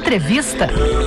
Entrevista.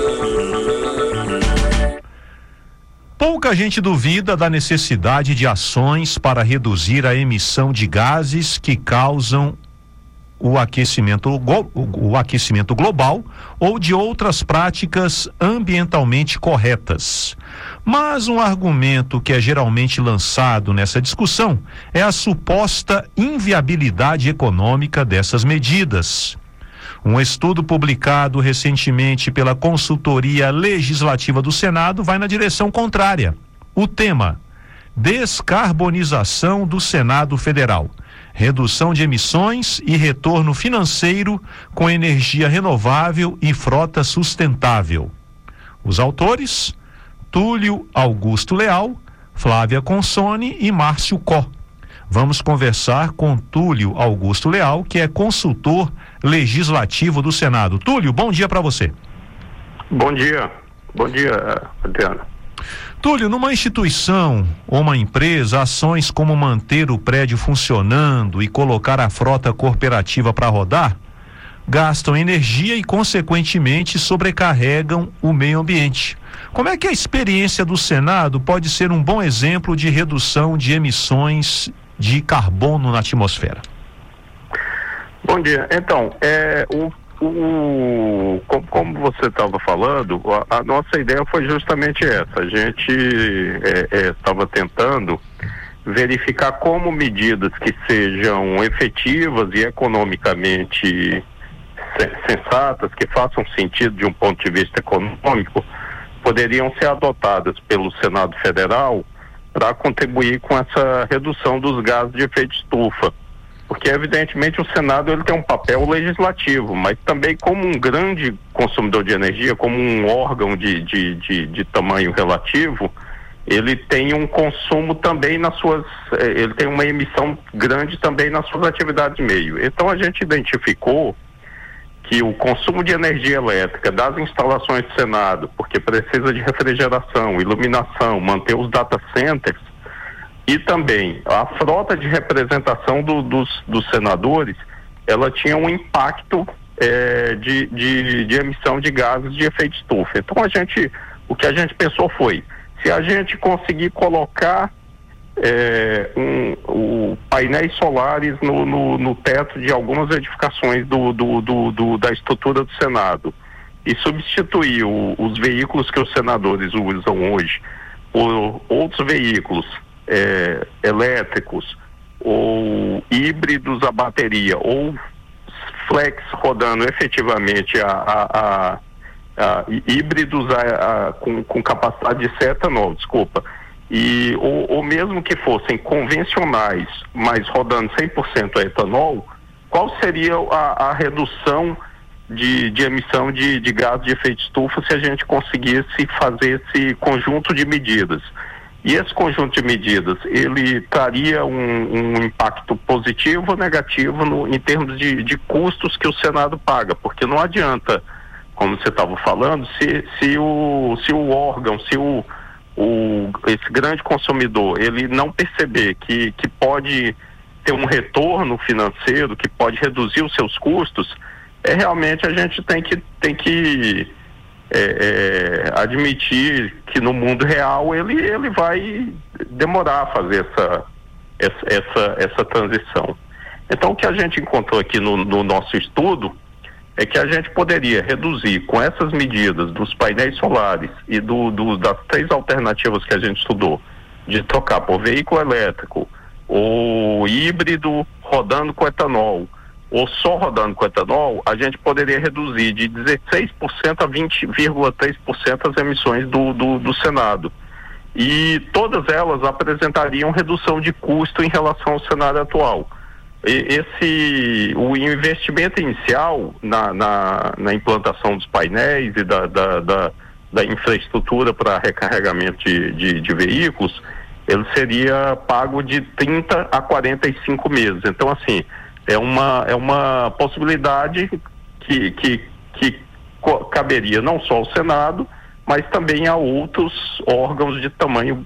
Pouca gente duvida da necessidade de ações para reduzir a emissão de gases que causam o aquecimento global ou de outras práticas ambientalmente corretas. Mas um argumento que é geralmente lançado nessa discussão é a suposta inviabilidade econômica dessas medidas. Um estudo publicado recentemente pela Consultoria Legislativa do Senado vai na direção contrária. O tema: descarbonização do Senado Federal. Redução de emissões e retorno financeiro com energia renovável e frota sustentável. Os autores: Túlio Augusto Leal, Flávia Consone e Márcio Có. Vamos conversar com Túlio Augusto Leal, que é consultor legislativo do Senado. Túlio, bom dia para você. Bom dia, Adriano. Túlio, numa instituição ou uma empresa, ações como manter o prédio funcionando e colocar a frota corporativa para rodar gastam energia e, consequentemente, sobrecarregam o meio ambiente. Como é que a experiência do Senado pode ser um bom exemplo de redução de emissões de carbono na atmosfera? Bom dia. Então, como você estava falando, a nossa ideia foi justamente essa. A gente estava tentando verificar como medidas que sejam efetivas e economicamente sensatas, que façam sentido de um ponto de vista econômico, poderiam ser adotadas pelo Senado Federal para contribuir com essa redução dos gases de efeito estufa. Porque, evidentemente, o Senado ele tem um papel legislativo, mas também como um grande consumidor de energia, como um órgão de tamanho relativo, ele tem um consumo também ele tem uma emissão grande também nas suas atividades de meio. Então, a gente identificou que o consumo de energia elétrica das instalações do Senado, porque precisa de refrigeração, iluminação, manter os data centers, e também a frota de representação dos senadores, ela tinha um impacto de emissão de gases de efeito estufa. Então o que a gente pensou foi, se a gente conseguir colocar painéis solares no teto de algumas edificações da estrutura do Senado e substituir os veículos que os senadores usam hoje por outros veículos elétricos ou híbridos a bateria ou flex rodando efetivamente híbridos com capacidade de ser etanol, ou mesmo que fossem convencionais, mas rodando 100% a etanol, qual seria a redução de emissão de gás de efeito estufa se a gente conseguisse fazer esse conjunto de medidas? E esse conjunto de medidas, ele traria um impacto positivo ou negativo em termos de custos que o Senado paga, porque não adianta, como você estava falando, se o órgão, esse grande consumidor, ele não perceber que pode ter um retorno financeiro, que pode reduzir os seus custos, realmente a gente tem que admitir que no mundo real ele vai demorar a fazer essa transição. Então, o que a gente encontrou aqui no nosso estudo é que a gente poderia reduzir com essas medidas dos painéis solares e das 3 alternativas que a gente estudou, de trocar por veículo elétrico ou híbrido rodando com etanol ou só rodando com etanol, a gente poderia reduzir de 16% a 20,3% as emissões do Senado. E todas elas apresentariam redução de custo em relação ao cenário atual. O investimento inicial na implantação dos painéis e da infraestrutura para recarregamento de veículos, ele seria pago de 30 a 45 meses. Então, assim, é uma possibilidade que caberia não só ao Senado, mas também a outros órgãos de tamanho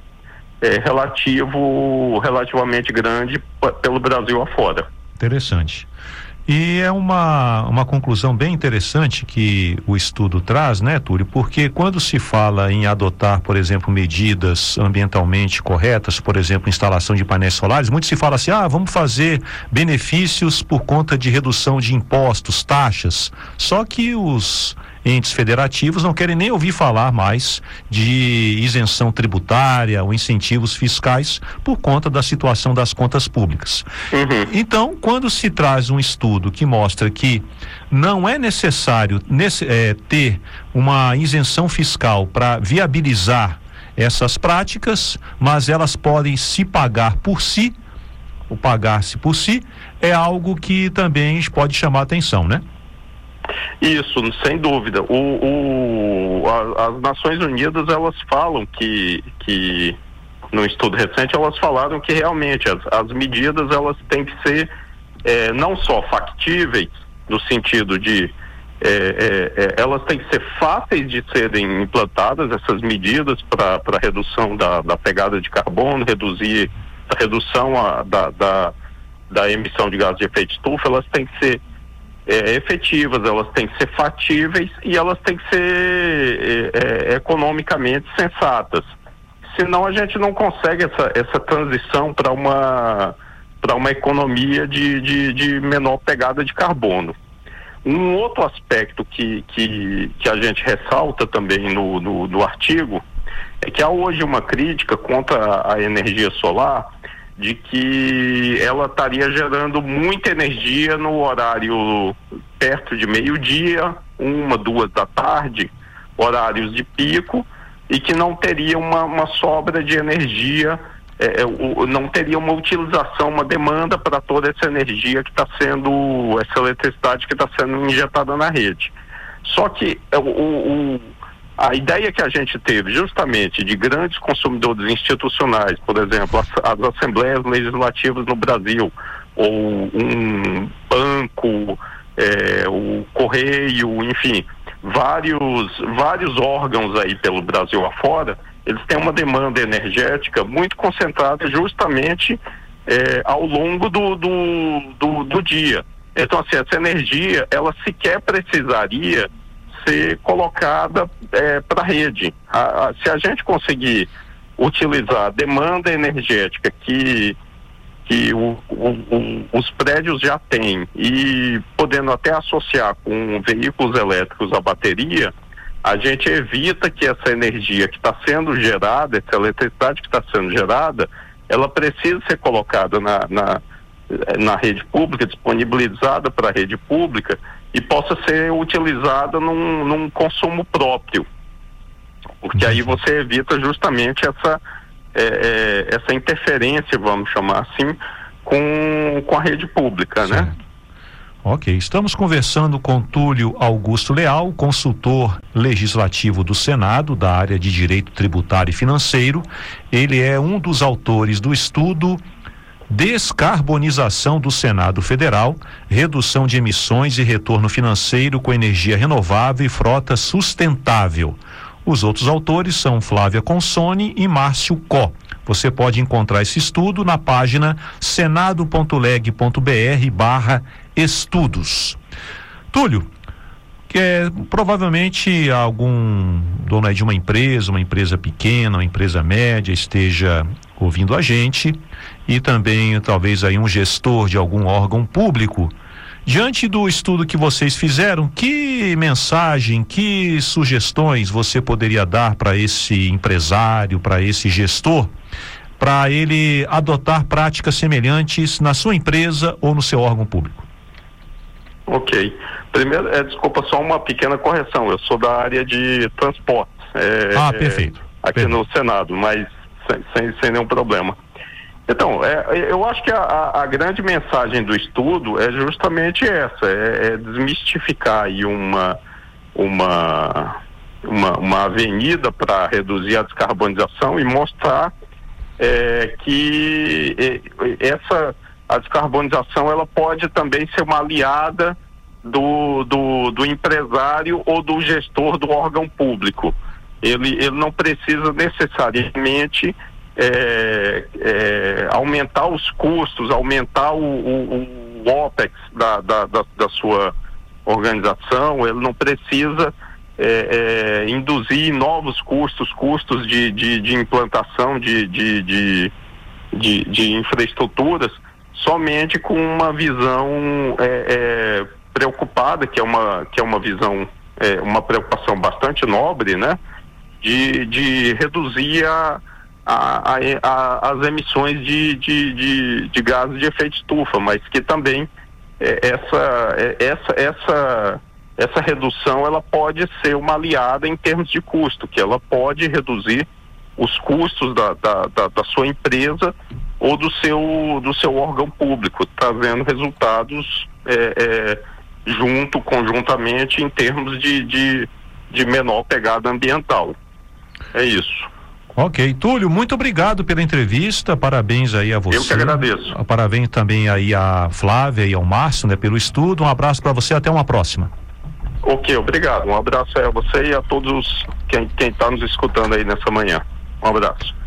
relativamente grande pelo Brasil afora. Interessante. E é uma conclusão bem interessante que o estudo traz, né, Túlio? Porque quando se fala em adotar, por exemplo, medidas ambientalmente corretas, por exemplo, instalação de painéis solares, muito se fala assim, vamos fazer benefícios por conta de redução de impostos, taxas. Só que os entes federativos não querem nem ouvir falar mais de isenção tributária ou incentivos fiscais por conta da situação das contas públicas. Então, quando se traz um estudo que mostra que não é necessário ter uma isenção fiscal para viabilizar essas práticas, mas elas podem se pagar por si, ou pagar-se por si, é algo que também pode chamar a atenção, né? Isso, sem dúvida. As Nações Unidas, elas falam que no estudo recente, elas falaram que realmente as medidas, elas têm que ser não só factíveis, no sentido de elas têm que ser fáceis de serem implantadas, essas medidas para redução da pegada de carbono, redução da emissão de gases de efeito estufa, elas têm que ser efetivas, elas têm que ser factíveis e elas têm que ser economicamente sensatas. Senão a gente não consegue essa transição para uma economia de menor pegada de carbono. Um outro aspecto que a gente ressalta também no artigo é que há hoje uma crítica contra a energia solar, de que ela estaria gerando muita energia no horário perto de meio-dia, 1, 2 da tarde, horários de pico, e que não teria uma sobra de energia, não teria uma utilização, uma demanda para toda essa energia que está sendo, essa eletricidade que está sendo injetada na rede. Só que a ideia que a gente teve justamente de grandes consumidores institucionais, por exemplo, as assembleias legislativas no Brasil, ou um banco, o Correio, enfim, vários órgãos aí pelo Brasil afora, eles têm uma demanda energética muito concentrada justamente ao longo do dia. Então, assim, essa energia, ela sequer precisaria ser colocada para a rede. Se a gente conseguir utilizar a demanda energética que os prédios já têm e podendo até associar com veículos elétricos à bateria, a gente evita que essa energia que está sendo gerada, essa eletricidade que está sendo gerada, ela precisa ser colocada na rede pública, disponibilizada para a rede pública e possa ser utilizada num consumo próprio, porque aí você evita justamente essa interferência, vamos chamar assim, com a rede pública, certo, né? Ok, estamos conversando com Túlio Augusto Leal, consultor legislativo do Senado, da área de Direito Tributário e Financeiro. Ele é um dos autores do estudo Descarbonização do Senado Federal, redução de emissões e retorno financeiro com energia renovável e frota sustentável. Os outros autores são Flávia Consone e Márcio Có. Você pode encontrar esse estudo na página senado.leg.br/estudos. Túlio, provavelmente algum dono de uma empresa pequena, uma empresa média, esteja ouvindo a gente, e também talvez aí um gestor de algum órgão público. Diante do estudo que vocês fizeram, que mensagem, que sugestões você poderia dar para esse empresário, para esse gestor, para ele adotar práticas semelhantes na sua empresa ou no seu órgão público? Ok. Primeiro, desculpa, só uma pequena correção. Eu sou da área de transportes. Perfeito. Aqui no Senado, mas sem nenhum problema. Então, eu acho que a grande mensagem do estudo é justamente essa, desmistificar aí uma avenida para reduzir a descarbonização e mostrar que a descarbonização ela pode também ser uma aliada do empresário ou do gestor do órgão público. Ele não precisa necessariamente aumentar os custos, aumentar OPEX da sua organização, ele não precisa induzir novos custos de implantação de infraestruturas, somente com uma visão preocupada, que é uma visão, uma preocupação bastante nobre, né? De reduzir as emissões de gases de efeito estufa, mas que também essa redução ela pode ser uma aliada em termos de custo, que ela pode reduzir os custos da sua empresa ou do seu órgão público, trazendo resultados conjuntamente em termos de menor pegada ambiental. É isso. Ok, Túlio, muito obrigado pela entrevista, parabéns aí a você. Eu que agradeço. Parabéns também aí a Flávia e ao Márcio, né, pelo estudo. Um abraço para você, até uma próxima. Ok, obrigado. Um abraço aí a você e a todos quem está nos escutando aí nessa manhã. Um abraço.